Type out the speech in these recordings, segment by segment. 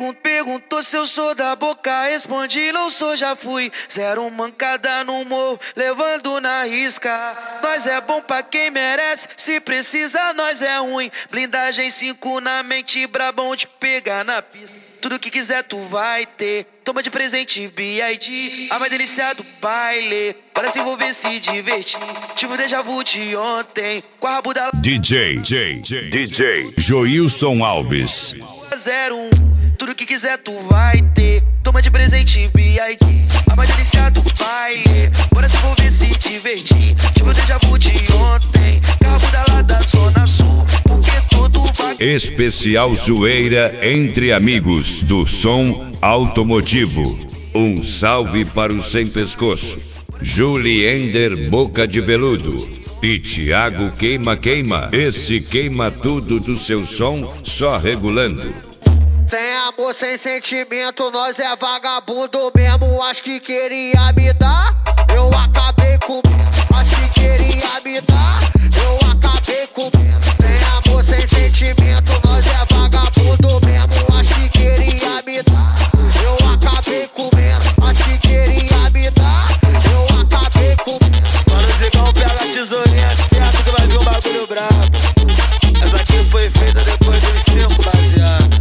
Perguntou se eu sou da boca, respondi não sou, já fui. Zero mancada no morro, levando na risca. Nós é bom pra quem merece, se precisa nós é ruim. Blindagem 5 na mente, brabão de pegar na pista. Tudo que quiser tu vai ter, toma de presente B.I.D. A mais delícia do baile, bora se envolver, se divertir. Tive um déjà vu de ontem, com a rabo da DJ Joilson Alves. 01, tudo que quiser tu vai ter, toma de presente B.I.D. A mais delícia do baile, bora se envolver, se divertir. Tive um déjà vu de ontem, com a rabo da lá da Zona Sul, porque todo vai... Especial zoeira entre amigos do som automotivo. Um salve para o Sem Pescoço, Juliender Boca de Veludo e Thiago Queima. Esse queima tudo do seu som, só regulando. Sem amor, sem sentimento, nós é vagabundo mesmo. Acho que queria me dar, eu acabei com. Acho que queria me dar, eu acabei com. Sem amor, sem sentimento, nós é vagabundo mesmo. Acho que queria me dar, eu acabei com. Acho que queria me dar, eu acabei com. Mano, o Zigão pega a tesourinha certa que vai vir um bagulho brabo. Essa aqui foi feita depois dos 5 baseados.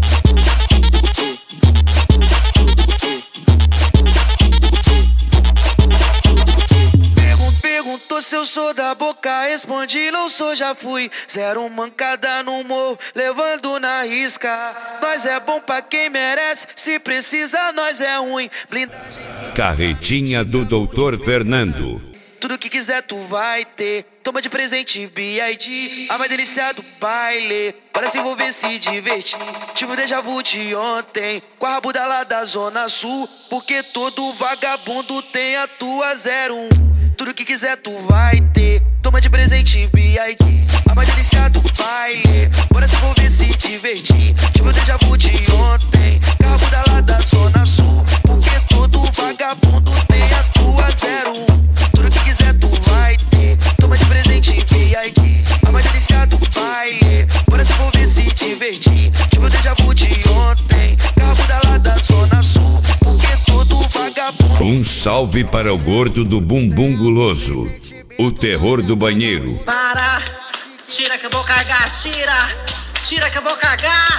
Perguntou se eu sou da boca, respondi não sou, já fui. Zero mancada no morro, levando na risca. Nós é bom pra quem merece, se precisa nós é ruim. Blindagem... Carretinha do Dr. Fernando. Tudo que quiser tu vai ter, toma de presente B.I.D. A mais delícia do baile, bora se envolver, se divertir. Tive um déjà vu de ontem, com a rabo da lá da Zona Sul, porque todo vagabundo tem a tua 01. Tudo que quiser tu vai ter, toma de presente B.I.D. A mais delícia do baile, bora se envolver, se divertir. Tive um déjà vu de ontem, com a rabo da lá da Zona Sul, porque todo vagabundo tem a tua 01. Tudo que quiser tu vai ter, toma de presente B.I.D. A mais delícia do baile, bora se envolver, se divertir. Tive um déjà vu de ontem, cabo da lá da Zona Sul, porque todo vagabundo... Um salve para o gordo do bumbum guloso, o terror do banheiro. Para, tira que eu vou cagar, tira que eu vou cagar.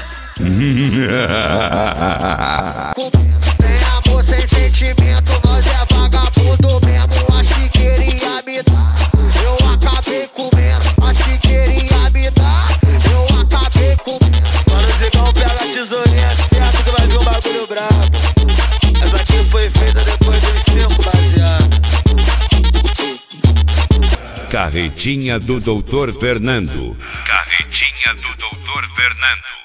Sem amor, sem sentimento, nós é vagabundo mesmo. Acho que queria me dar, eu acabei comendo. Acho que queria me dar, eu acabei comendo. Mano, o Zigão pega a tesourinha certa que vai vir um bagulho brabo. Essa aqui foi feita depois dos 5 baseados. Carretinha do Dr. Fernando. Carretinha do Dr. Fernando.